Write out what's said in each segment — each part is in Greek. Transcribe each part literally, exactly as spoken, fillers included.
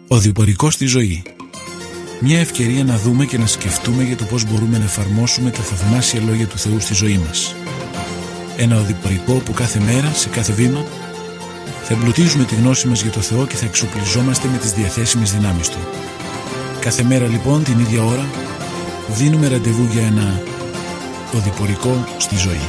Οδηπορικός στη ζωή. Μια ευκαιρία να δούμε και να σκεφτούμε για το πώς μπορούμε να εφαρμόσουμε τα θαυμάσια λόγια του Θεού στη ζωή μας. Ένα οδηπορικό που κάθε μέρα, σε κάθε βήμα, θα εμπλουτίζουμε τη γνώση μας για το Θεό και θα εξοπλιζόμαστε με τις διαθέσιμες δυνάμεις Του. Κάθε μέρα λοιπόν, την ίδια ώρα, δίνουμε ραντεβού για ένα οδηπορικό στη ζωή.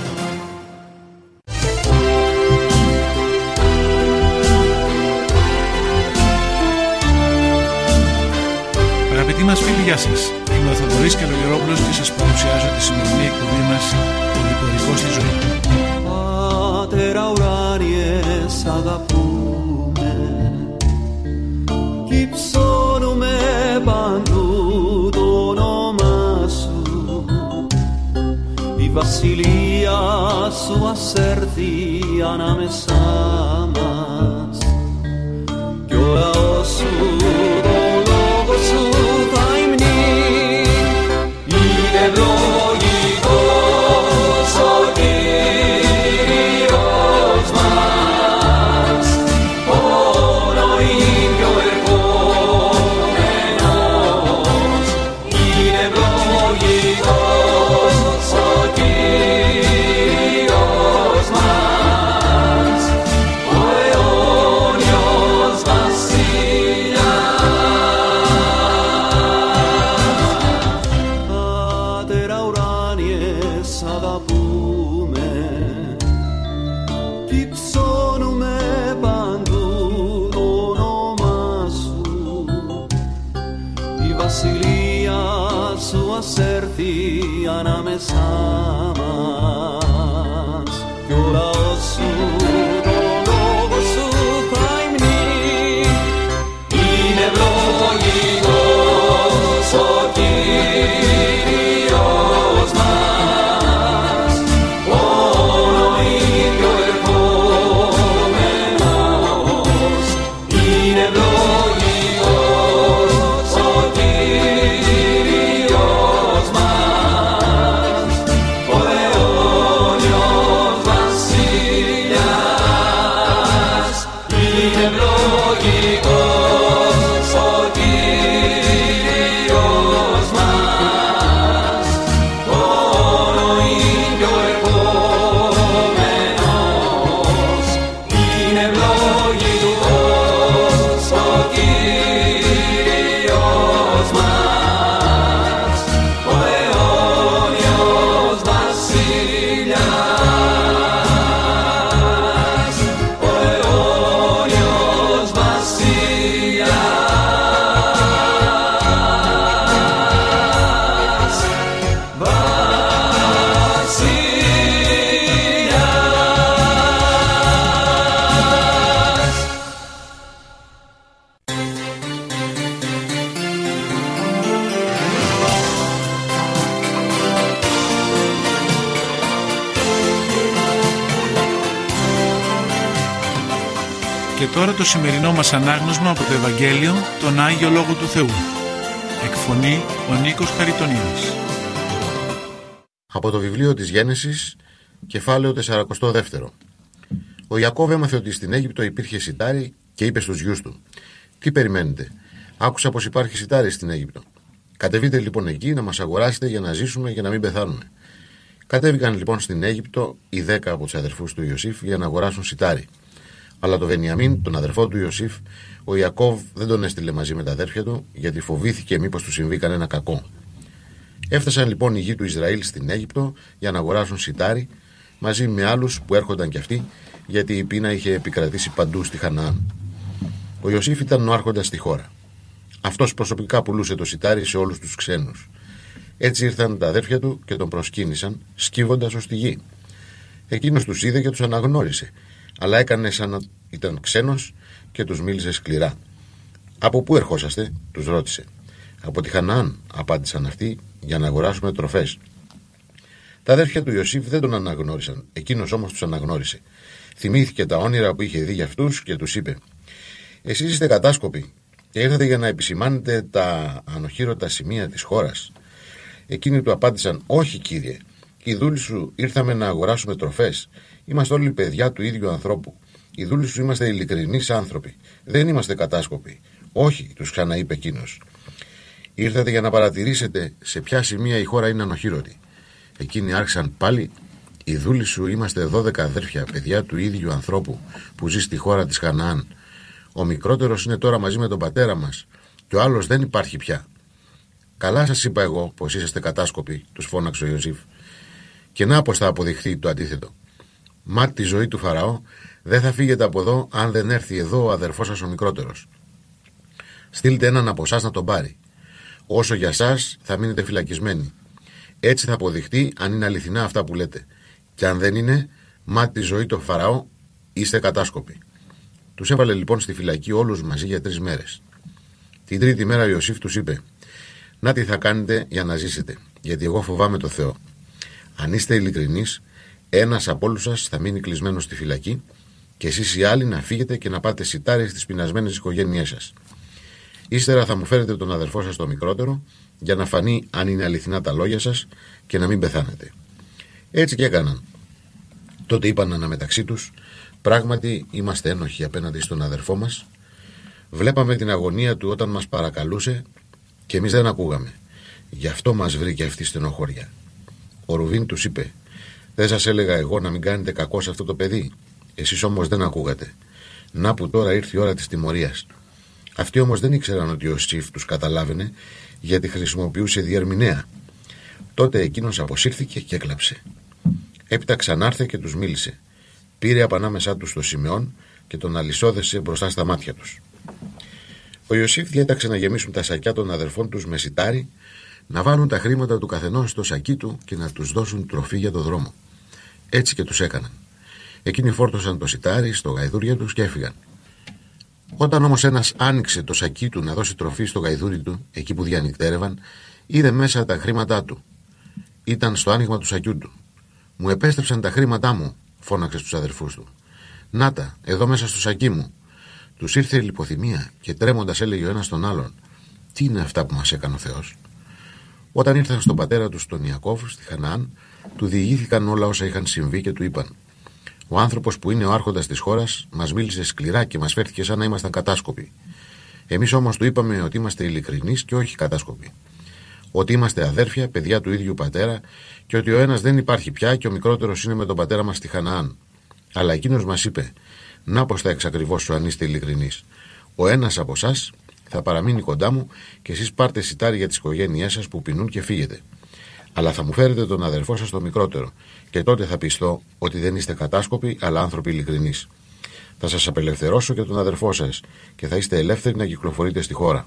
Αγαπητοί μας φίλοι, γεια σας. Είμαι ο Θοδωρής Καλογερόπουλος και σας παρουσιάζω τη σημερινή εκπομπή μας οδηπορικό στη ζωή. Πατέρα ουράνιε, σ' αγαπούμε κι ψώνουμε παντού το όνομά Σου. Η βασιλεία Σου ας έρθει ανάμεσά μας κι ο λαός Σου το λόγο Σου θα υμνεί. Είναι ευλογητός ο Κύριος μας, όλο είναι ο ερχόμενος. Είναι ευλογητός ο Κύριος μας, ο αιώνιος βασιλιάς. Πατέρα ουράνιε, σ' αγαπούμε κι ψώνουμε παντού το όνομά Σου. Η βασιλεία Σου ας έρθει ανάμεσά μας κι ο λαός Σου το λόγο Σου θα υμνεί. Είναι ευλογητός ο Κύριος μας, όλο είναι ο ερχόμενος. Είναι ευλογητός ο Κύριος μας, ο αιώνιος βασιλιάς. Είναι ευλογητός ο Κύριος μας, όλο είναι ο ερχόμενος. Είναι ευλογητός ο Κύριος μας, ο αιώνιος βασιλιάς. Ο αιώνιος βασιλιάς. Βασιλιάς. Και τώρα το σημερινό μας ανάγνωσμα από το Ευαγγέλιο, τον Άγιο Λόγο του Θεού. Εκφωνεί ο Νίκος Χαριτονίδης. Από το βιβλίο της Γένεσης, κεφάλαιο σαράντα δύο. Ο Ιακώβ έμαθε ότι στην Αίγυπτο υπήρχε σιτάρι και είπε στους γιους του: «Τι περιμένετε? Άκουσα πως υπάρχει σιτάρι στην Αίγυπτο. Κατεβείτε λοιπόν εκεί να μας αγοράσετε για να ζήσουμε και να μην πεθάνουμε». Κατέβηκαν λοιπόν στην Αίγυπτο οι δέκα από τους αδερφούς του Ιωσήφ για να αγοράσουν σιτάρι. Αλλά το Βενιαμίν, τον αδερφό του Ιωσήφ, ο Ιακώβ δεν τον έστειλε μαζί με τα αδέρφια του, γιατί φοβήθηκε μήπως του συμβεί κανένα κακό. Έφτασαν λοιπόν οι γη του Ισραήλ στην Αίγυπτο για να αγοράσουν σιτάρι, μαζί με άλλους που έρχονταν κι αυτοί, γιατί η πείνα είχε επικρατήσει παντού στη Χαναάν. Ο Ιωσήφ ήταν ο άρχοντας στη χώρα. Αυτός προσωπικά πουλούσε το σιτάρι σε όλους τους ξένους. Έτσι ήρθαν τα αδέρφια του και τον προσκύνησαν, σκύβοντας ως τη γη. Εκείνος τους είδε και τους αναγνώρισε, αλλά έκανε σαν να ήταν ξένος και τους μίλησε σκληρά. «Από πού ερχόσαστε?» τους ρώτησε. «Από τη Χαναάν», απάντησαν αυτοί, «για να αγοράσουμε τροφές». Τα αδέρφια του Ιωσήφ δεν τον αναγνώρισαν, εκείνος όμως τους αναγνώρισε. Θυμήθηκε τα όνειρα που είχε δει για αυτούς και τους είπε: «Εσείς είστε κατάσκοποι και ήρθατε για να επισημάνετε τα ανοχήρωτα σημεία της χώρας». Εκείνοι του απάντησαν: «Όχι, κύριε, οι δούλοι σου ήρθαμε να αγοράσουμε τροφές. Είμαστε όλοι παιδιά του ίδιου ανθρώπου. Οι δούλοι σου είμαστε ειλικρινείς άνθρωποι. Δεν είμαστε κατάσκοποι. Όχι, τους ξαναείπε εκείνος. Ήρθατε για να παρατηρήσετε σε ποια σημεία η χώρα είναι ανοχήρωτη. Εκείνοι άρχισαν πάλι. Οι δούλοι σου είμαστε δώδεκα αδέρφια, παιδιά του ίδιου ανθρώπου που ζει στη χώρα της Χαναάν. Ο μικρότερος είναι τώρα μαζί με τον πατέρα μας και ο άλλος δεν υπάρχει πια. Καλά σας είπα εγώ πως είσαστε κατάσκοποι, τους φώναξε ο Ιωσήφ. Και να πως θα αποδειχθεί το αντίθετο. Μα τη ζωή του Φαραώ δεν θα φύγετε από εδώ αν δεν έρθει εδώ ο αδερφός σας ο μικρότερος. Στείλτε έναν από εσάς να τον πάρει. Όσο για σας θα μείνετε φυλακισμένοι. Έτσι θα αποδειχτεί αν είναι αληθινά αυτά που λέτε. Και αν δεν είναι, μα τη ζωή του Φαραώ είστε κατάσκοποι. Τους έβαλε λοιπόν στη φυλακή όλους μαζί για τρεις μέρες. Την τρίτη μέρα ο Ιωσήφ τους είπε: να τι θα κάνετε για να ζήσετε, γιατί εγώ φοβάμαι το Θεό. Αν είστε ειλικρινείς, ένας από όλους σας θα μείνει κλεισμένος στη φυλακή και εσείς οι άλλοι να φύγετε και να πάτε σιτάρι στις πεινασμένες οικογένειές σας. Ύστερα θα μου φέρετε τον αδερφό σας το μικρότερο για να φανεί αν είναι αληθινά τα λόγια σας και να μην πεθάνετε. Έτσι και έκαναν. Τότε είπαν αναμεταξύ τους: πράγματι είμαστε ένοχοι απέναντι στον αδερφό μας. Βλέπαμε την αγωνία του όταν μας παρακαλούσε και εμείς δεν ακούγαμε. Γι' αυτό μας βρήκε αυτή η στενοχώρια. Ο Ρουβίν τους είπε: δεν σας έλεγα εγώ να μην κάνετε κακό σε αυτό το παιδί? Εσείς όμως δεν ακούγατε. Να που τώρα ήρθε η ώρα της τιμωρίας. Αυτοί όμως δεν ήξεραν ότι ο Ιωσήφ τους καταλάβαινε, γιατί χρησιμοποιούσε διερμηνέα. Τότε εκείνος αποσύρθηκε και έκλαψε. Έπειτα ξανάρθε και τους μίλησε. Πήρε από ανάμεσά τους το Σιμεών και τον αλυσόδεσε μπροστά στα μάτια τους. Ο Ιωσήφ διέταξε να γεμίσουν τα σακιά των αδερφών τους με σιτάρι, να βάλουν τα χρήματα του καθενός στο σακί του και να τους δώσουν τροφή για το δρόμο. Έτσι και τους έκαναν. Εκείνοι φόρτωσαν το σιτάρι στο γαϊδούρια τους και έφυγαν. Όταν όμως ένας άνοιξε το σακί του να δώσει τροφή στο γαϊδούρι του, εκεί που διανυκτέρευαν, είδε μέσα τα χρήματά του. Ήταν στο άνοιγμα του σακιού του. Μου επέστρεψαν τα χρήματά μου, φώναξε στους αδερφούς του. Να τα, εδώ μέσα στο σακί μου. Τους ήρθε η λιποθυμία και τρέμοντας έλεγε ο ένας στον άλλον: τι είναι αυτά που μας έκανε ο Θεός? Όταν ήρθαν στον πατέρα του, τον Ιακώβ, στη Χαναάν, του διηγήθηκαν όλα όσα είχαν συμβεί και του είπαν: ο άνθρωπος που είναι ο άρχοντας της χώρας μας μίλησε σκληρά και μας φέρθηκε σαν να ήμασταν κατάσκοποι. Εμείς όμως του είπαμε ότι είμαστε ειλικρινείς και όχι κατάσκοποι. Ότι είμαστε αδέρφια, παιδιά του ίδιου πατέρα και ότι ο ένας δεν υπάρχει πια και ο μικρότερος είναι με τον πατέρα μας στη Χαναάν. Αλλά εκείνος μας είπε: να πως θα εξακριβώσω αν είστε ειλικρινείς. Ο ένας από εσάς θα παραμείνει κοντά μου και εσείς πάρτε σιτάρι για τις οικογένειές σας που πεινούν και φύγετε. Αλλά θα μου φέρετε τον αδερφό σας το μικρότερο, και τότε θα πιστώ ότι δεν είστε κατάσκοποι, αλλά άνθρωποι ειλικρινείς. Θα σας απελευθερώσω και τον αδερφό σας, και θα είστε ελεύθεροι να κυκλοφορείτε στη χώρα.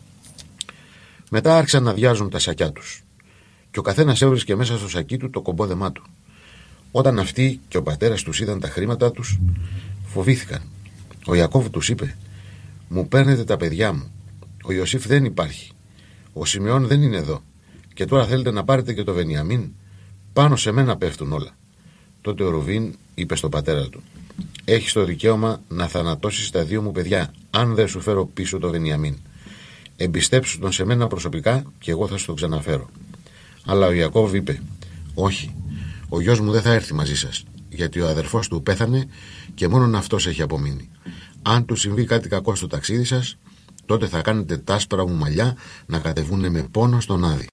Μετά άρχισαν να αδειάζουν τα σακιά τους, και ο καθένας έβρισκε μέσα στο σακί του το κομπόδεμά του. Όταν αυτοί και ο πατέρας τους είδαν τα χρήματά τους, φοβήθηκαν. Ο Ιακώβ τους είπε: μου παίρνετε τα παιδιά μου. Ο Ιωσήφ δεν υπάρχει. Ο Σιμεών δεν είναι εδώ. Και τώρα θέλετε να πάρετε και το Βενιαμίν? Πάνω σε μένα πέφτουν όλα. Τότε ο Ρουβίν είπε στον πατέρα του: έχεις το δικαίωμα να θανατώσεις τα δύο μου παιδιά, αν δεν σου φέρω πίσω το Βενιαμίν. Εμπιστέψου τον σε μένα προσωπικά και εγώ θα σου τον ξαναφέρω. Αλλά ο Ιακώβ είπε: όχι, ο γιος μου δεν θα έρθει μαζί σας, γιατί ο αδερφός του πέθανε και μόνον αυτός έχει απομείνει. Αν του συμβεί κάτι κακό στο ταξίδι σας, τότε θα κάνετε τα άσπρα μου μαλλιά να κατεβούνε με πόνο στον άδει.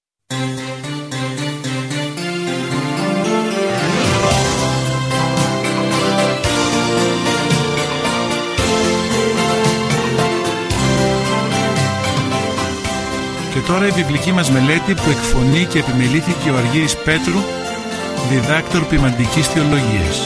Και τώρα η βιβλική μας μελέτη που εκφωνεί και επιμελήθηκε ο Αργύρης Πέτρου, διδάκτορ ποιμαντικής θεολογίας.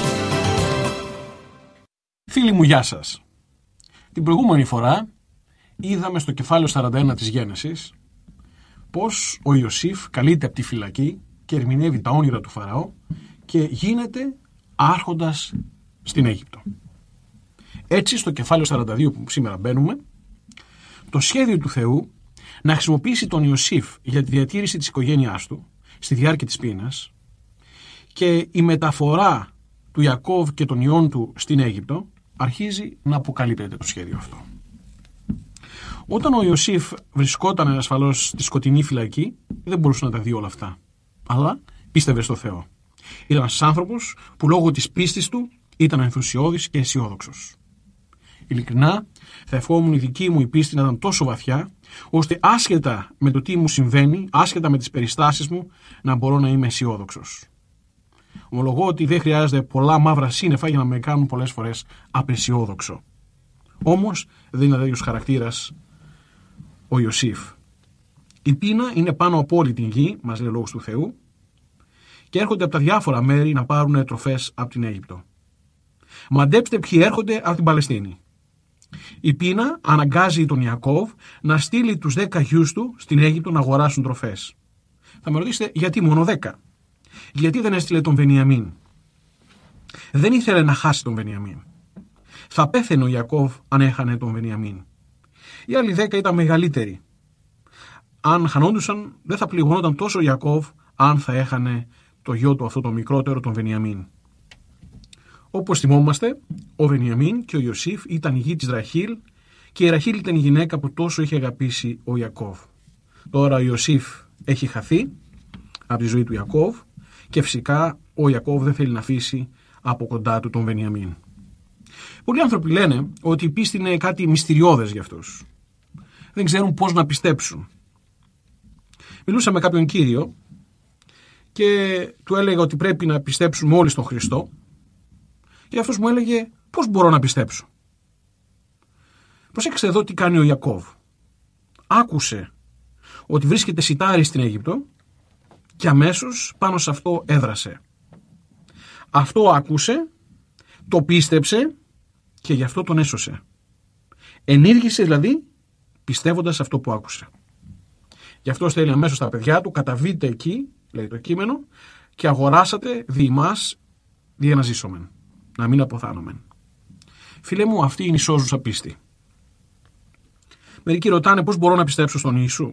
Φίλοι μου, γεια σας. Την προηγούμενη φορά είδαμε στο κεφάλαιο σαράντα ένα της Γένεσης πως ο Ιωσήφ καλείται από τη φυλακή και ερμηνεύει τα όνειρα του Φαραώ και γίνεται άρχοντας στην Αίγυπτο. Έτσι, στο κεφάλαιο σαράντα δύο που σήμερα μπαίνουμε, το σχέδιο του Θεού να χρησιμοποιήσει τον Ιωσήφ για τη διατήρηση της οικογένειάς του στη διάρκεια της πείνας και η μεταφορά του Ιακώβ και των ιών του στην Αίγυπτο αρχίζει να αποκαλύπτεται το σχέδιο αυτό. Όταν ο Ιωσήφ βρισκόταν ασφαλώς στη σκοτεινή φυλακή, δεν μπορούσε να τα δει όλα αυτά, αλλά πίστευε στο Θεό. Ήταν ένας άνθρωπος που λόγω της πίστης του ήταν ενθουσιώδης και αισιόδοξος. Ειλικρινά, θα ευχόμουν η δική μου η πίστη να ήταν τόσο βαθιά, ώστε άσχετα με το τι μου συμβαίνει, άσχετα με τις περιστάσεις μου, να μπορώ να είμαι αισιόδοξος. Ομολογώ ότι δεν χρειάζεται πολλά μαύρα σύννεφα για να με κάνουν πολλές φορές απεσιόδοξο. Όμως δεν είναι τέτοιος χαρακτήρας ο Ιωσήφ. Η πείνα είναι πάνω από όλη την γη, μας λέει ο Λόγος του Θεού, και έρχονται από τα διάφορα μέρη να πάρουν τροφές από την Αίγυπτο. Μαντέψτε ποιοι έρχονται από την Παλαιστίνη. Η πείνα αναγκάζει τον Ιακώβ να στείλει τους δέκα γιους του στην Αίγυπτο να αγοράσουν τροφές. Θα με ρωτήσετε γιατί μόνο δέκα. Γιατί δεν έστειλε τον Βενιαμίν. Δεν ήθελε να χάσει τον Βενιαμίν. Θα πέθαινε ο Ιακώβ αν έχανε τον Βενιαμίν. Οι άλλοι δέκα ήταν μεγαλύτεροι. Αν χανόντουσαν δεν θα πληγωνόταν τόσο ο Ιακώβ αν θα έχανε το γιο του αυτό το μικρότερο, τον Βενιαμίν. Όπως θυμόμαστε, ο Βενιαμίν και ο Ιωσήφ ήταν η γη της Ραχήλ και η Ραχήλ ήταν η γυναίκα που τόσο είχε αγαπήσει ο Ιακώβ. Τώρα ο Ιωσήφ έχει χαθεί από τη ζωή του Ιακώβ και φυσικά ο Ιακώβ δεν θέλει να αφήσει από κοντά του τον Βενιαμίν. Πολλοί άνθρωποι λένε ότι η πίστη είναι κάτι μυστηριώδες για αυτούς. Δεν ξέρουν πώς να πιστέψουν. Μιλούσα με κάποιον κύριο και του έλεγα ότι πρέπει να πιστέψουμε όλοι στον Χριστό και αυτός μου έλεγε πώς μπορώ να πιστέψω. Προσέξτε εδώ τι κάνει ο Ιακώβ. Άκουσε ότι βρίσκεται σιτάρι στην Αίγυπτο και αμέσως πάνω σε αυτό έδρασε. Αυτό άκουσε, το πίστεψε και γι' αυτό τον έσωσε. Ενήργησε δηλαδή πιστεύοντας αυτό που άκουσε. Γι' αυτό στέλνει αμέσως τα παιδιά του, καταβείτε εκεί, λέει το κείμενο, και αγοράσατε δι' ημάς δι' να ζήσομεν, να μην αποθάνομεν. Φίλε μου, αυτή είναι η σώζουσα πίστη. Μερικοί ρωτάνε πώς μπορώ να πιστέψω στον Ιησού.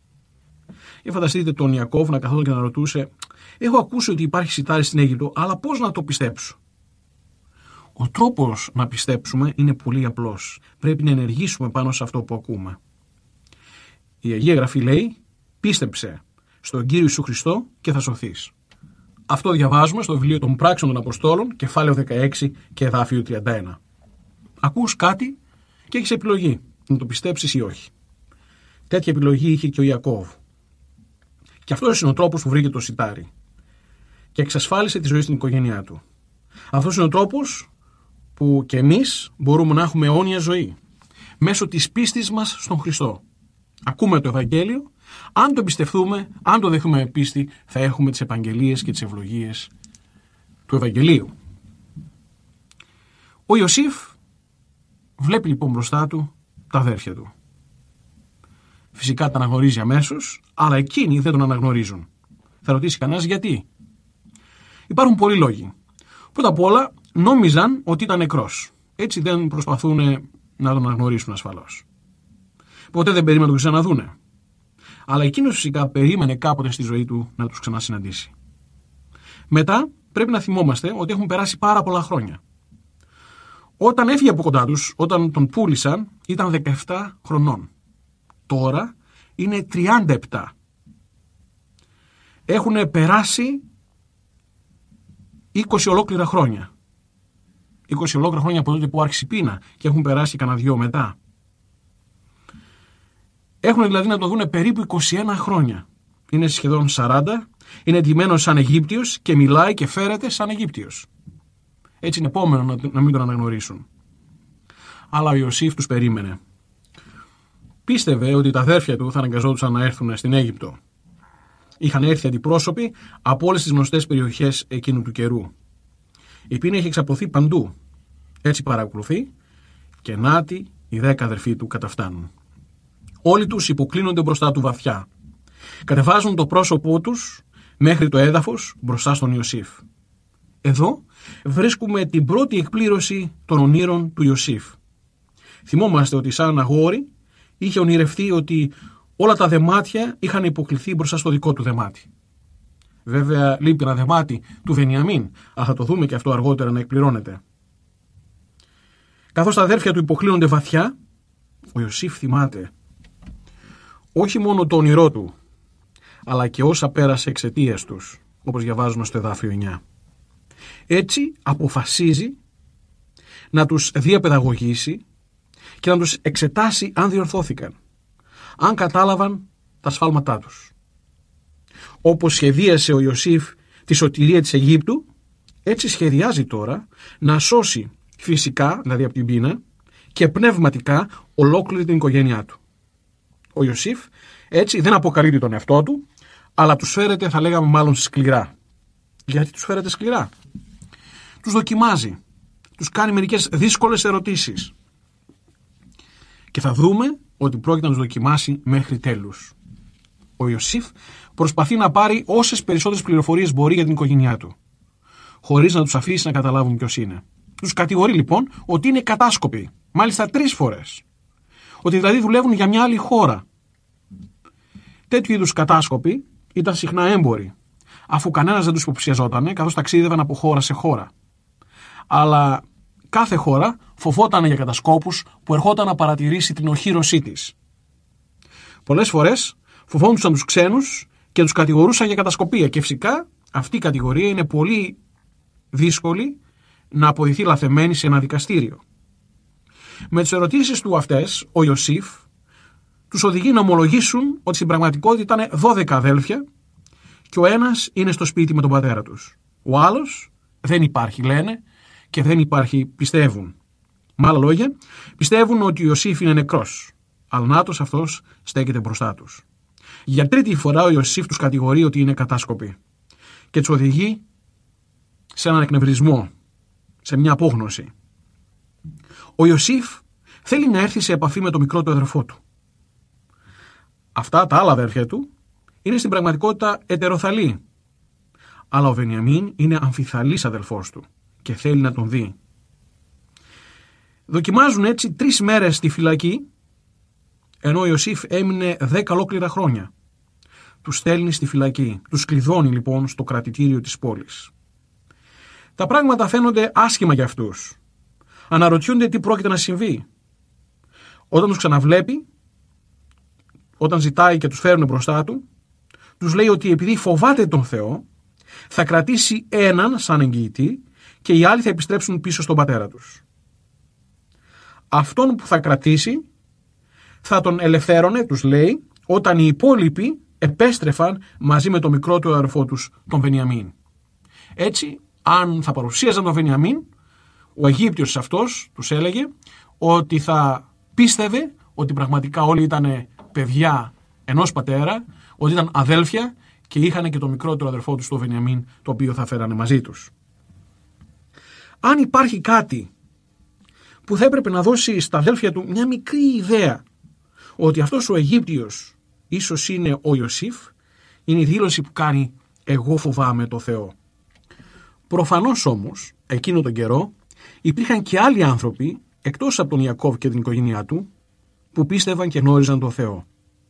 Για φανταστείτε τον Ιακώβ να καθόταν και να ρωτούσε, έχω ακούσει ότι υπάρχει σιτάρι στην Αίγυπτο, αλλά πώς να το πιστέψω. Ο τρόπος να πιστέψουμε είναι πολύ απλός. Πρέπει να ενεργήσουμε πάνω σε αυτό που ακούμε. Η Αγία Γραφή λέει, πίστεψε στον Κύριο Ιησού Χριστό και θα σωθείς. Αυτό διαβάζουμε στο βιβλίο των Πράξεων των Αποστόλων, κεφάλαιο δεκαέξι και εδάφιο τριάντα ένα. Ακούς κάτι και έχεις επιλογή, να το πιστέψεις ή όχι. Τέτοια επιλογή είχε και ο Ιακώβ. Και αυτός είναι ο τρόπος που βρήκε το σιτάρι και εξασφάλισε τη ζωή στην οικογένειά του. Αυτός είναι ο τρόπος που και εμείς μπορούμε να έχουμε αιώνια ζωή μέσω της πίστης μας στον Χριστό. Ακούμε το Ευαγγέλιο, αν το εμπιστευτούμε, αν το δεχθούμε με πίστη, θα έχουμε τις επαγγελίες και τις ευλογίες του Ευαγγελίου. Ο Ιωσήφ βλέπει λοιπόν μπροστά του τα αδέρφια του. Φυσικά τα αναγνωρίζει αμέσως, αλλά εκείνοι δεν τον αναγνωρίζουν. Θα ρωτήσει κανένας γιατί. Υπάρχουν πολλοί λόγοι. Πρώτα απ' όλα νόμιζαν ότι ήταν νεκρός. Έτσι δεν προσπαθούν να τον αναγνωρίσουν ασφαλώς. Ποτέ δεν περίμεναν να τον ξαναδούνε. Αλλά εκείνος φυσικά περίμενε κάποτε στη ζωή του να τους ξανασυναντήσει. Μετά πρέπει να θυμόμαστε ότι έχουν περάσει πάρα πολλά χρόνια. Όταν έφυγε από κοντά τους, όταν τον πούλησαν, ήταν δεκαεπτά χρονών. Τώρα είναι τριάντα επτά. Έχουν περάσει είκοσι ολόκληρα χρόνια. είκοσι ολόκληρα χρόνια από τότε που άρχισε η πείνα και έχουν περάσει κανένα δυο μετά. Έχουν δηλαδή να το δούνε περίπου είκοσι ένα χρόνια. Είναι σχεδόν σαράντα, είναι εντυμένος σαν Αιγύπτιος και μιλάει και φέρεται σαν Αιγύπτιος. Έτσι είναι επόμενο να, να μην τον αναγνωρίσουν. Αλλά ο Ιωσήφ τους περίμενε. Πίστευε ότι τα αδέρφια του θα αναγκαζόντουσαν να έρθουν στην Αίγυπτο. Είχαν έρθει αντιπρόσωποι από όλες τις γνωστές περιοχές εκείνου του καιρού. Η πείνα είχε εξαπλωθεί παντού. Έτσι παρακολουθεί και νάτι οι δέκα αδερφοί του καταφτάνουν. Όλοι τους υποκλίνονται μπροστά του βαθιά. Κατεβάζουν το πρόσωπό τους μέχρι το έδαφος μπροστά στον Ιωσήφ. Εδώ βρίσκουμε την πρώτη εκπλήρωση των ονείρων του Ιωσήφ. Θυμόμαστε ότι σαν αγόρι είχε ονειρευτεί ότι όλα τα δεμάτια είχαν υποκληθεί μπροστά στο δικό του δεμάτι. Βέβαια λείπει ένα δεμάτι του Βενιαμίν, αλλά θα το δούμε και αυτό αργότερα να εκπληρώνεται. Καθώς τα αδέρφια του υποκλίνονται βαθιά, ο Ιωσήφ θυμάται όχι μόνο το όνειρό του, αλλά και όσα πέρασε εξαιτίας τους, όπως διαβάζουμε στο εδάφιο εννιά. Έτσι αποφασίζει να τους διαπαιδαγωγήσει και να τους εξετάσει αν διορθώθηκαν, αν κατάλαβαν τα σφάλματά τους. Όπως σχεδίασε ο Ιωσήφ τη σωτηρία της Αιγύπτου, έτσι σχεδιάζει τώρα να σώσει φυσικά, δηλαδή από την πείνα, και πνευματικά ολόκληρη την οικογένειά του. Ο Ιωσήφ έτσι δεν αποκαλύπτει τον εαυτό του, αλλά τους φέρεται, θα λέγαμε μάλλον σκληρά. Γιατί τους φέρεται σκληρά? Τους δοκιμάζει, τους κάνει μερικές δύσκολες ερωτήσεις και θα δούμε ότι πρόκειται να τους δοκιμάσει μέχρι τέλους. Ο Ιωσήφ προσπαθεί να πάρει όσες περισσότερες πληροφορίες μπορεί για την οικογένειά του, χωρίς να τους αφήσει να καταλάβουν ποιος είναι. Τους κατηγορεί λοιπόν ότι είναι κατάσκοποι, μάλιστα τρεις φορές. Ότι δηλαδή δουλεύουν για μια άλλη χώρα. Τέτοιου είδους κατάσκοποι ήταν συχνά έμποροι, αφού κανένας δεν τους υποψιαζόταν, καθώς ταξίδευαν από χώρα σε χώρα. Αλλά κάθε χώρα φοβόταν για κατασκόπους που ερχόταν να παρατηρήσει την οχύρωσή της. Πολλές φορές φοβόντουσαν τους ξένους και τους κατηγορούσαν για κατασκοπία, και φυσικά αυτή η κατηγορία είναι πολύ δύσκολη να αποδειχθεί λαθεμένη σε ένα δικαστήριο. Με τις ερωτήσεις του αυτές, ο Ιωσήφ τους οδηγεί να ομολογήσουν ότι στην πραγματικότητα ήταν δώδεκα αδέλφια και ο ένας είναι στο σπίτι με τον πατέρα τους. Ο άλλος δεν υπάρχει, λένε, και δεν υπάρχει, πιστεύουν. Με άλλα λόγια, πιστεύουν ότι ο Ιωσήφ είναι νεκρός, αλλά νάτος αυτός στέκεται μπροστά τους. Για τρίτη φορά ο Ιωσήφ τους κατηγορεί ότι είναι κατάσκοποι και τους οδηγεί σε έναν εκνευρισμό, σε μια απόγνωση. Ο Ιωσήφ θέλει να έρθει σε επαφή με το μικρό του αδερφό του. Αυτά τα άλλα αδέρφια του είναι στην πραγματικότητα ετεροθαλή, αλλά ο Βενιαμίν είναι αμφιθαλής αδελφός του και θέλει να τον δει. Δοκιμάζουν έτσι τρεις μέρες στη φυλακή, ενώ ο Ιωσήφ έμεινε δέκα ολόκληρα χρόνια. Τους στέλνει στη φυλακή, τους κλειδώνει λοιπόν στο κρατητήριο της πόλης. Τα πράγματα φαίνονται άσχημα για αυτούς. Αναρωτιούνται τι πρόκειται να συμβεί. Όταν τους ξαναβλέπει, όταν ζητάει και τους φέρουν μπροστά του, τους λέει ότι επειδή φοβάται τον Θεό, θα κρατήσει έναν σαν εγγυητή και οι άλλοι θα επιστρέψουν πίσω στον πατέρα τους. Αυτόν που θα κρατήσει θα τον ελευθέρωνε, τους λέει, όταν οι υπόλοιποι επέστρεφαν μαζί με τον μικρό του αδερφό τους, τον Βενιαμίν. Έτσι, αν θα παρουσίαζαν τον Βενιαμίν, ο Αιγύπτιος αυτός τους έλεγε ότι θα πίστευε ότι πραγματικά όλοι ήταν παιδιά ενός πατέρα, ότι ήταν αδέλφια και είχαν και τον μικρότερο αδερφό τους, τον Βενιαμίν, το οποίο θα φέρανε μαζί τους. Αν υπάρχει κάτι που θα έπρεπε να δώσει στα αδέλφια του μια μικρή ιδέα ότι αυτός ο Αιγύπτιος ίσως είναι ο Ιωσήφ, είναι η δήλωση που κάνει «Εγώ φοβάμαι το Θεό». Προφανώς όμως, εκείνο τον καιρό, υπήρχαν και άλλοι άνθρωποι, εκτός από τον Ιακώβ και την οικογένειά του, που πίστευαν και γνώριζαν τον Θεό.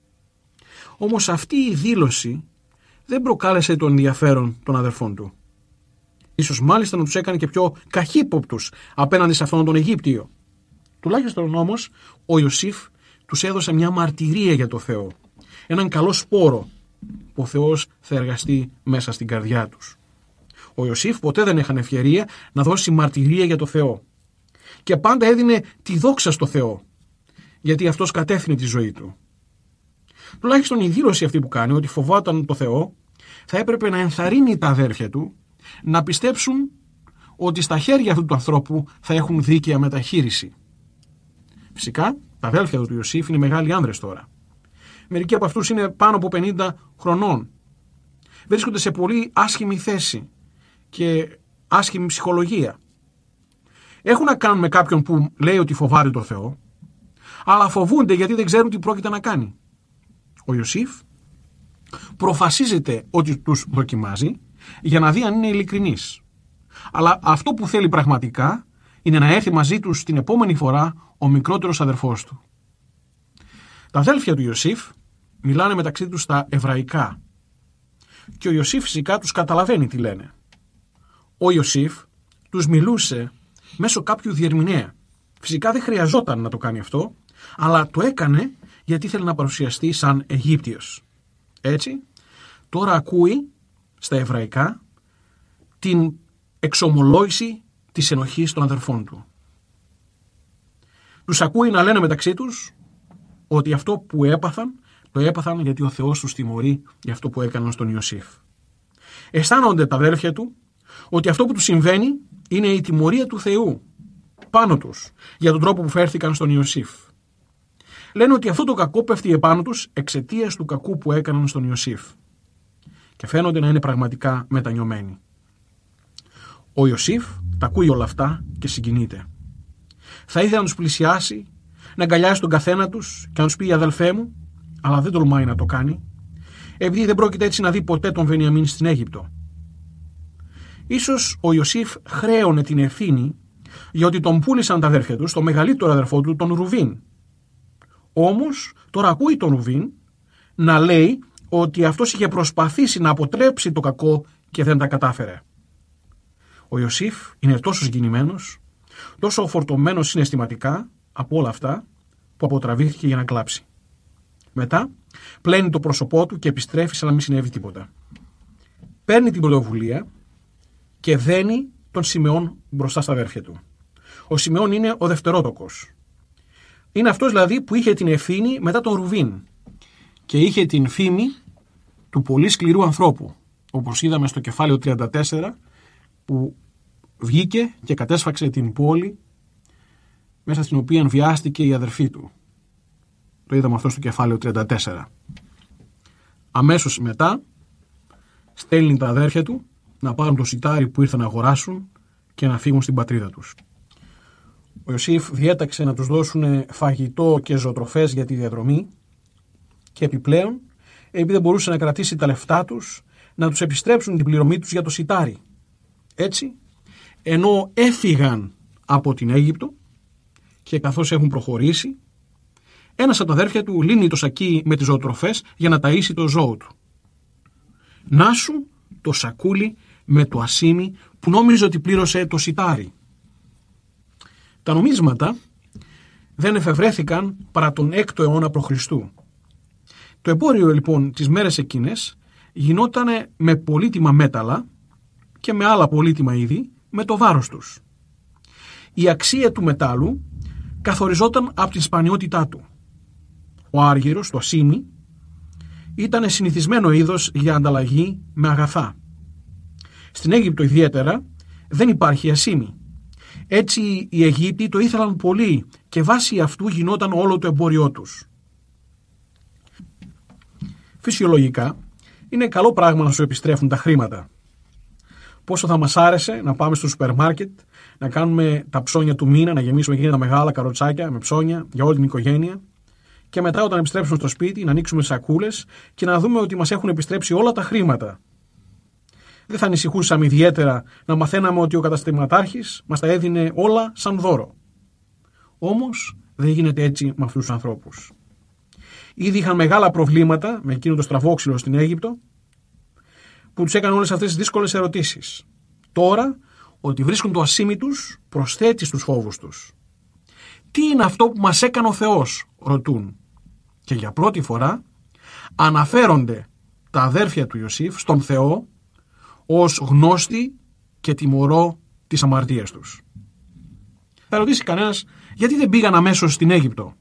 Όμως αυτή η δήλωση δεν προκάλεσε το ενδιαφέρον των αδερφών του. Ίσως μάλιστα να τους έκανε και πιο καχύποπτους απέναντι σε αυτόν τον Αιγύπτιο. Τουλάχιστον όμως ο Ιωσήφ τους έδωσε μια μαρτυρία για το Θεό. Έναν καλό σπόρο που ο Θεός θα εργαστεί μέσα στην καρδιά τους. Ο Ιωσήφ ποτέ δεν έχανε ευκαιρία να δώσει μαρτυρία για το Θεό. Και πάντα έδινε τη δόξα στο Θεό, γιατί αυτός κατεύθυνε τη ζωή του. Τουλάχιστον η δήλωση αυτή που κάνει, ότι φοβόταν το Θεό, θα έπρεπε να ενθαρρύνει τα αδέρφια του να πιστέψουν ότι στα χέρια αυτού του ανθρώπου θα έχουν δίκαια μεταχείριση. Φυσικά, τα αδέλφια του Ιωσήφ είναι μεγάλοι άνδρες τώρα. Μερικοί από αυτούς είναι πάνω από πενήντα χρονών. Βρίσκονται σε πολύ άσχημη θέση και άσχημη ψυχολογία. Έχουν να κάνουν με κάποιον που λέει ότι φοβάται το Θεό, αλλά φοβούνται γιατί δεν ξέρουν τι πρόκειται να κάνει. Ο Ιωσήφ προφασίζεται ότι τους δοκιμάζει για να δει αν είναι ειλικρινής. Αλλά αυτό που θέλει πραγματικά είναι να έρθει μαζί τους την επόμενη φορά ο μικρότερος αδερφός του. Τα αδέλφια του Ιωσήφ μιλάνε μεταξύ τους στα εβραϊκά και ο Ιωσήφ φυσικά τους καταλαβαίνει τι λένε. Ο Ιωσήφ τους μιλούσε μέσω κάποιου διερμηνέα. Φυσικά δεν χρειαζόταν να το κάνει αυτό, αλλά το έκανε γιατί ήθελε να παρουσιαστεί σαν Αιγύπτιος. Έτσι, τώρα ακούει στα εβραϊκά την εξομολόγηση της ενοχής των αδερφών του. Τους ακούει να λένε μεταξύ τους ότι αυτό που έπαθαν, το έπαθαν γιατί ο Θεός τους τιμωρεί για αυτό που έκαναν στον Ιωσήφ. Αισθάνονται τα αδέρφια του ότι αυτό που τους συμβαίνει είναι η τιμωρία του Θεού πάνω τους για τον τρόπο που φέρθηκαν στον Ιωσήφ. Λένε ότι αυτό το κακό πέφτει επάνω τους εξαιτίας του κακού που έκαναν στον Ιωσήφ. Και φαίνονται να είναι πραγματικά μετανιωμένοι. Ο Ιωσήφ τα ακούει όλα αυτά και συγκινείται. Θα ήθελε να τους πλησιάσει, να αγκαλιάσει τον καθένα τους και να τους πει αδελφέ μου, αλλά δεν τολμάει να το κάνει, επειδή δεν πρόκειται έτσι να δει ποτέ τον Βενιαμίν στην Αίγυπτο. Ίσως ο Ιωσήφ χρέωνε την ευθύνη για ότι τον πούλησαν τα αδέρφια του στο μεγαλύτερο αδερφό του, τον Ρουβίν. Όμως τώρα ακούει τον Ρουβίν να λέει ότι αυτός είχε προσπαθήσει να αποτρέψει το κακό και δεν τα κατάφερε. Ο Ιωσήφ είναι τόσο συγκινημένος, τόσο φορτωμένος συναισθηματικά από όλα αυτά, που αποτραβήθηκε για να κλάψει. Μετά πλένει το πρόσωπό του και επιστρέφει σαν να μην συνέβη τίποτα. Παίρνει την πρωτοβουλία και δένει τον Σιμεών μπροστά στα αδέρφια του. Ο Σιμεών είναι ο δευτερότοκος. Είναι αυτός δηλαδή που είχε την ευθύνη μετά τον Ρουβίν και είχε την φήμη του πολύ σκληρού ανθρώπου, όπως είδαμε στο κεφάλαιο τριάντα τέσσερα, που βγήκε και κατέσφαξε την πόλη μέσα στην οποία βιάστηκε η αδερφή του. Το είδαμε αυτό στο κεφάλαιο τριάντα τέσσερα. Αμέσως μετά στέλνει τα αδέρφια του να πάρουν το σιτάρι που ήρθαν να αγοράσουν και να φύγουν στην πατρίδα τους. Ο Ιωσήφ διέταξε να τους δώσουν φαγητό και ζωοτροφές για τη διαδρομή και επιπλέον, επειδή δεν μπορούσε να κρατήσει τα λεφτά τους, να τους επιστρέψουν την πληρωμή τους για το σιτάρι. Έτσι, ενώ έφυγαν από την Αίγυπτο και καθώς έχουν προχωρήσει, ένας από τα αδέρφια του λύνει το σακί με τις ζωοτροφές για να ταΐσει το ζώο του. Να σου το σακούλι με το ασίμι που νόμιζε ότι πλήρωσε το σιτάρι. Τα νομίσματα δεν εφευρέθηκαν παρά τον έκτο αιώνα π.Χ. Το εμπόριο λοιπόν τις μέρες εκείνες γινόταν με πολύτιμα μέταλλα και με άλλα πολύτιμα είδη με το βάρος τους. Η αξία του μετάλλου καθοριζόταν από την σπανιότητά του. Ο άργυρος, το ασίμι, ήταν συνηθισμένο είδος για ανταλλαγή με αγαθά. Στην Αίγυπτο ιδιαίτερα δεν υπάρχει ασίμι. Έτσι οι Αιγύπτιοι το ήθελαν πολύ και βάσει αυτού γινόταν όλο το εμπόριό τους. Φυσιολογικά είναι καλό πράγμα να σου επιστρέφουν τα χρήματα. Πόσο θα μας άρεσε να πάμε στο σούπερ μάρκετ, να κάνουμε τα ψώνια του μήνα, να γεμίσουμε εκείνα τα μεγάλα καροτσάκια με ψώνια για όλη την οικογένεια και μετά όταν επιστρέψουμε στο σπίτι να ανοίξουμε σακούλες και να δούμε ότι μας έχουν επιστρέψει όλα τα χρήματα. Δεν θα ανησυχούσαμε ιδιαίτερα να μαθαίναμε ότι ο καταστηματάρχης μας τα έδινε όλα σαν δώρο. Όμως δεν γίνεται έτσι με αυτούς τους ανθρώπους. Ήδη είχαν μεγάλα προβλήματα με εκείνο το στραβόξυλο στην Αίγυπτο που τους έκανε όλες αυτές τις δύσκολες ερωτήσεις. Τώρα, ότι βρίσκουν το ασίμι τους προσθέτει στους φόβους τους. Τι είναι αυτό που μας έκανε ο Θεός, ρωτούν. Και για πρώτη φορά αναφέρονται τα αδέρφια του Ιωσήφ στον Θεό ως γνώστη και τιμωρό της αμαρτίας τους. Θα ρωτήσει κανένας γιατί δεν πήγαν αμέσως στην Αίγυπτο.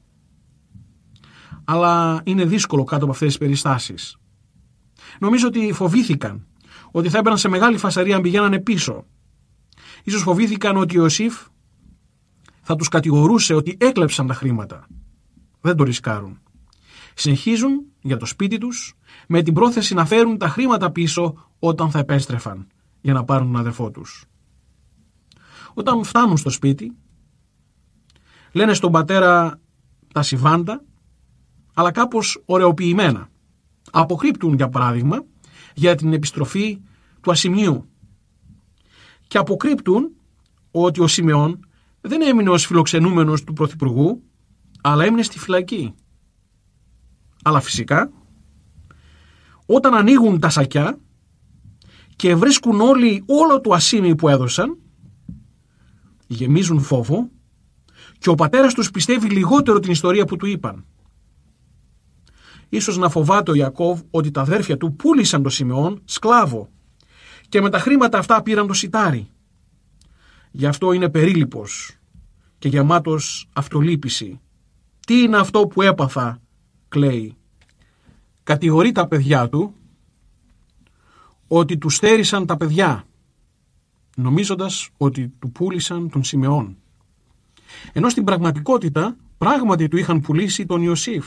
Αλλά είναι δύσκολο κάτω από αυτές τις περιστάσεις. Νομίζω ότι φοβήθηκαν ότι θα έμπαιναν σε μεγάλη φασαρία αν πηγαίνανε πίσω. Ίσως φοβήθηκαν ότι ο Ιωσήφ θα τους κατηγορούσε ότι έκλεψαν τα χρήματα. Δεν το ρισκάρουν. Συνεχίζουν για το σπίτι τους με την πρόθεση να φέρουν τα χρήματα πίσω όταν θα επέστρεφαν για να πάρουν τον αδερφό τους. Όταν φτάνουν στο σπίτι λένε στον πατέρα τα συμβάντα αλλά κάπως ωρεοποιημένα. Αποκρύπτουν για παράδειγμα για την επιστροφή του ασημιού και αποκρύπτουν ότι ο Σιμεών δεν έμεινε ως φιλοξενούμενος του Πρωθυπουργού αλλά έμεινε στη φυλακή. Αλλά φυσικά όταν ανοίγουν τα σακιά και βρίσκουν όλοι όλο το ασίμι που έδωσαν γεμίζουν φόβο και ο πατέρας τους πιστεύει λιγότερο την ιστορία που του είπαν. Ίσως να φοβάται ο Ιακώβ ότι τα αδέρφια του πούλησαν τον Σιμεών σκλάβο και με τα χρήματα αυτά πήραν το σιτάρι. Γι' αυτό είναι περίλυπος και γεμάτος αυτολύπηση. «Τι είναι αυτό που έπαθα», κλαίει. Κατηγορεί τα παιδιά του ότι του στέρισαν τα παιδιά, νομίζοντας ότι του πούλησαν τον Σιμεών. Ενώ στην πραγματικότητα πράγματι του είχαν πουλήσει τον Ιωσήφ.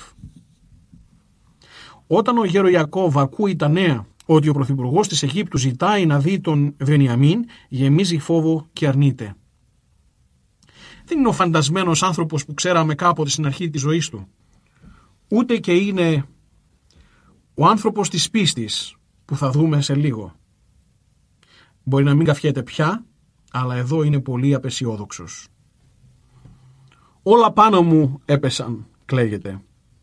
Όταν ο γέρο Ιακώβ ακούει τα νέα ότι ο πρωθυπουργός της Αιγύπτου ζητάει να δει τον Βενιαμίν, γεμίζει φόβο και αρνείται. Δεν είναι ο φαντασμένος άνθρωπος που ξέραμε κάποτε στην αρχή της ζωής του. Ούτε και είναι ο άνθρωπος της πίστης που θα δούμε σε λίγο. Μπορεί να μην καφιέται πια, αλλά εδώ είναι πολύ απεσιόδοξος. «Όλα πάνω μου έπεσαν», κλαίγεται.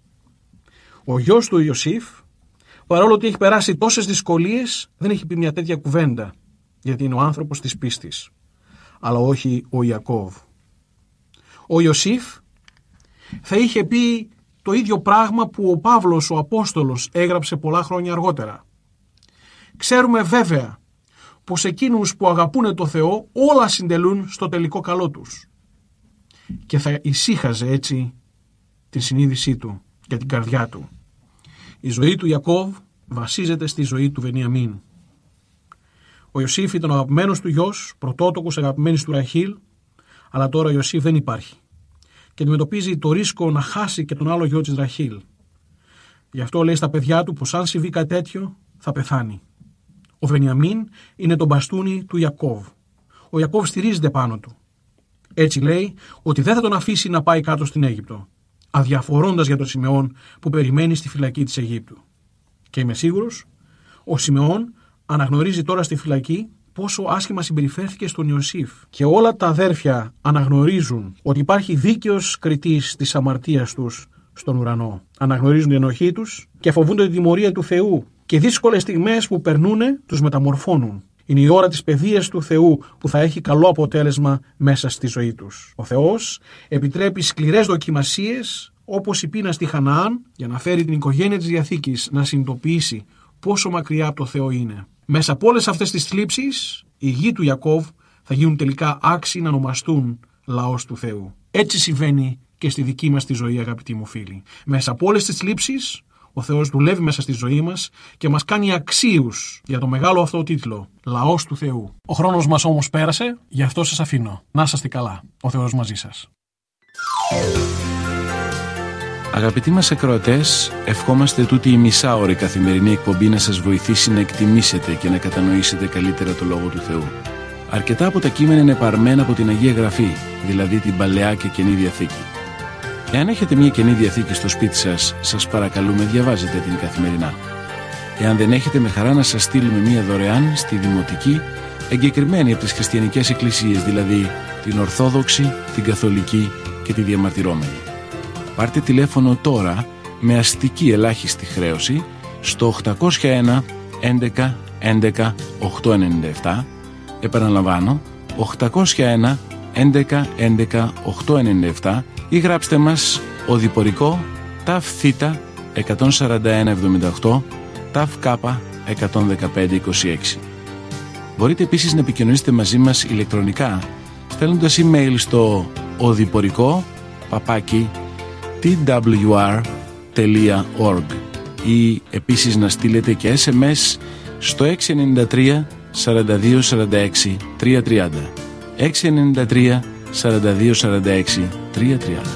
Ο γιος του Ιωσήφ, παρόλο ότι έχει περάσει τόσες δυσκολίες, δεν έχει πει μια τέτοια κουβέντα, γιατί είναι ο άνθρωπος της πίστης, αλλά όχι ο Ιακώβ. Ο Ιωσήφ θα είχε πει το ίδιο πράγμα που ο Παύλος ο Απόστολος έγραψε πολλά χρόνια αργότερα. Ξέρουμε βέβαια πως εκείνους που αγαπούν το Θεό όλα συντελούν στο τελικό καλό τους. Και θα ησύχαζε έτσι την συνείδησή του και την καρδιά του. Η ζωή του Ιακώβ βασίζεται στη ζωή του Βενιαμίν. Ο Ιωσήφ ήταν ο αγαπημένος του γιος, πρωτότοκος αγαπημένης του Ραχήλ, αλλά τώρα ο Ιωσήφ δεν υπάρχει και αντιμετωπίζει το ρίσκο να χάσει και τον άλλο γιο της Ραχήλ. Γι' αυτό λέει στα παιδιά του πως αν συμβεί κάτι τέτοιο θα πεθάνει. Ο Βενιαμίν είναι το μπαστούνι του Ιακώβ. Ο Ιακώβ στηρίζεται πάνω του. Έτσι λέει ότι δεν θα τον αφήσει να πάει κάτω στην Αίγυπτο, αδιαφορώντας για τον Σιμεών που περιμένει στη φυλακή της Αιγύπτου. Και είμαι σίγουρος, ο Σιμεών αναγνωρίζει τώρα στη φυλακή πόσο άσχημα συμπεριφέρθηκε στον Ιωσήφ. Και όλα τα αδέρφια αναγνωρίζουν ότι υπάρχει δίκαιος κριτής της αμαρτίας τους στον ουρανό. Αναγνωρίζουν την ενοχή τους και φοβούνται την τιμωρία του Θεού. Και δύσκολες στιγμές που περνούνε τους μεταμορφώνουν. Είναι η ώρα της παιδείας του Θεού που θα έχει καλό αποτέλεσμα μέσα στη ζωή τους. Ο Θεός επιτρέπει σκληρές δοκιμασίες όπως η πείνα στη Χαναάν για να φέρει την οικογένεια της Διαθήκης να συνειδητοποιήσει πόσο μακριά από το Θεό είναι. Μέσα από όλες αυτές τις θλίψεις, οι γη του Ιακώβ θα γίνουν τελικά άξιοι να ονομαστούν λαός του Θεού. Έτσι συμβαίνει και στη δική μας τη ζωή, αγαπητοί μου φίλοι. Μέσα από όλες τις θλίψεις, ο Θεός δουλεύει μέσα στη ζωή μας και μας κάνει αξίους για το μεγάλο αυτό τίτλο, λαός του Θεού. Ο χρόνος μας όμως πέρασε, γι' αυτό σας αφήνω. Να είσαστε καλά. Ο Θεός μαζί σας. Αγαπητοί μας ακροατές, ευχόμαστε τούτη η μισάωρη καθημερινή εκπομπή να σας βοηθήσει να εκτιμήσετε και να κατανοήσετε καλύτερα το Λόγο του Θεού. Αρκετά από τα κείμενα είναι παρμένα από την Αγία Γραφή, δηλαδή την Παλαιά και Καινή Διαθήκη. Εάν έχετε μια Καινή Διαθήκη στο σπίτι σας, σας παρακαλούμε διαβάζετε την καθημερινά. Εάν δεν έχετε, με χαρά να σας στείλουμε μια δωρεάν στη Δημοτική, εγκεκριμένη από τις χριστιανικές εκκλησίες, δηλαδή την Ορθόδοξη, την Καθολική και τη Διαμαρτυρόμενη. Πάρτε τηλέφωνο τώρα με αστική ελάχιστη χρέωση στο οκτακόσια ένα έντεκα έντεκα οκτακόσια ενενήντα επτά, επαναλαμβάνω οκτακόσια ένα έντεκα έντεκα οκτακόσια ενενήντα επτά, ή γράψτε μας οδηπορικό ταφ θήτα εκατόν σαράντα ένα εβδομήντα οκτώ ταφ κάπα εκατόν δεκαπέντε είκοσι έξι. Μπορείτε επίσης να επικοινωνήσετε μαζί μας ηλεκτρονικά στέλνοντας email στο οδηπορικό παπάκι τι ντάμπλιου αρ τελεία org ή επίσης να στείλετε και ες εμ ες στο έξι εννιά τρία σαράντα δύο σαράντα έξι τριακόσια τριάντα έξι εννιά τρία σαράντα δύο σαράντα έξι τριακόσια τριάντα.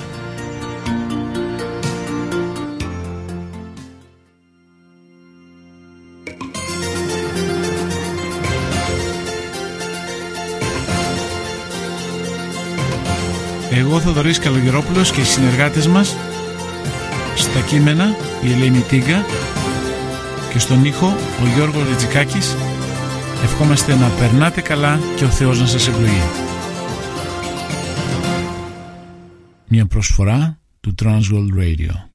Εγώ Θοδωρής Καλογερόπουλος και οι συνεργάτες μας στα κείμενα η Ελένη Τίγκα και στον ήχο ο Γιώργος Ριτζικάκης ευχόμαστε να περνάτε καλά και ο Θεός να σας ευλογεί. Μια προσφορά του Transworld Radio.